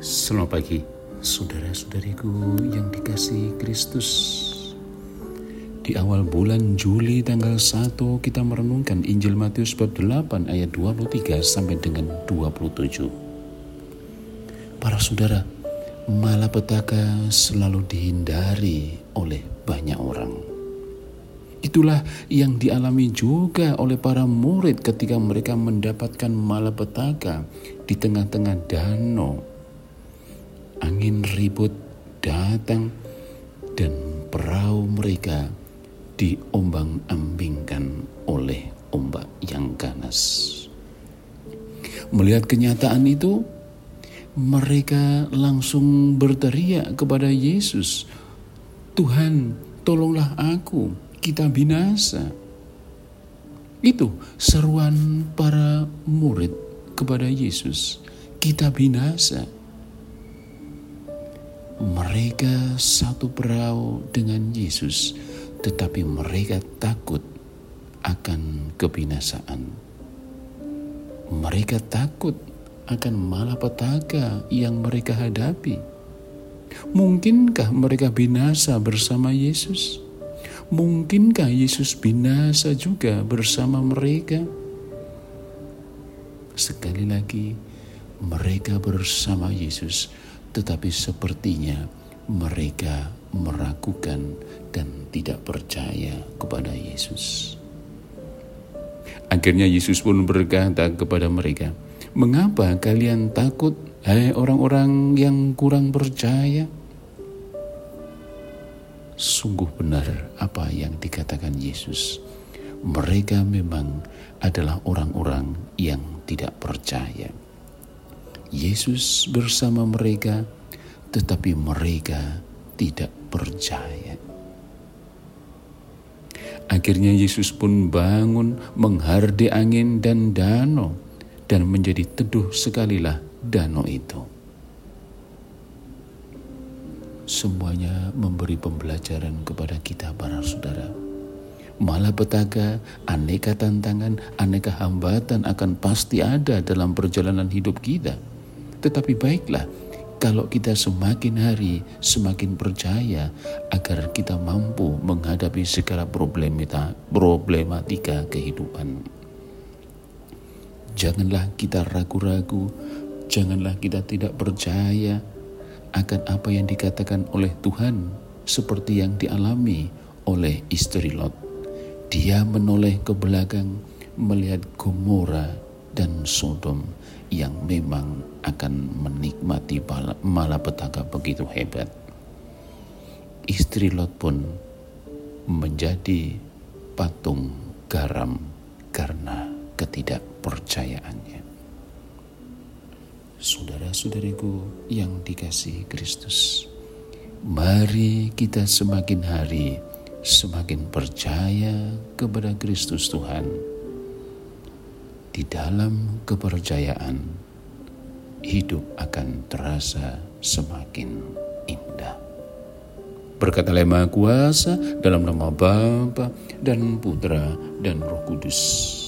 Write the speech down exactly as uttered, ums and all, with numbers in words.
Selamat pagi, saudara-saudariku yang dikasihi Kristus. Di awal bulan Juli tanggal satu kita merenungkan Injil Matius bab delapan ayat dua puluh tiga sampai dengan dua puluh tujuh. Para saudara, malapetaka selalu dihindari oleh banyak orang. Itulah yang dialami juga oleh para murid ketika mereka mendapatkan malapetaka di tengah-tengah danau. Angin ribut datang dan perahu mereka diombang-ambingkan oleh ombak yang ganas. Melihat kenyataan itu, mereka langsung berteriak kepada Yesus, "Tuhan, tolonglah aku, kita binasa." Itu seruan para murid kepada Yesus, "Kita binasa." Mereka satu perahu dengan Yesus, tetapi mereka takut akan kebinasaan. Mereka takut akan malapetaka yang mereka hadapi. Mungkinkah mereka binasa bersama Yesus? Mungkinkah Yesus binasa juga bersama mereka? Sekali lagi, mereka bersama Yesus, tetapi sepertinya mereka meragukan dan tidak percaya kepada Yesus. Akhirnya Yesus pun berkata kepada mereka, "Mengapa kalian takut, hai orang-orang yang kurang percaya?" Sungguh benar apa yang dikatakan Yesus. Mereka memang adalah orang-orang yang tidak percaya. Yesus bersama mereka, tetapi mereka tidak percaya. Akhirnya Yesus pun bangun menghardik angin dan danau, dan menjadi teduh sekalilah danau itu. Semuanya memberi pembelajaran kepada kita para saudara. Malapetaka, aneka tantangan, aneka hambatan akan pasti ada dalam perjalanan hidup kita. Tetapi baiklah kalau kita semakin hari semakin percaya agar kita mampu menghadapi segala problematika, problematika kehidupan. Janganlah kita ragu-ragu, janganlah kita tidak percaya akan apa yang dikatakan oleh Tuhan seperti yang dialami oleh istri Lot. Dia menoleh ke belakang melihat Gomora dan Sodom yang memang akan menikmati malapetaka begitu hebat. Istri Lot pun menjadi patung garam karena ketidakpercayaannya. Saudara-saudariku yang dikasihi Kristus, mari kita semakin hari semakin percaya kepada Kristus Tuhan. Di dalam kepercayaan, hidup akan terasa semakin indah. Berkat Allah Maha Kuasa, dalam nama Bapa dan Putra dan Roh Kudus.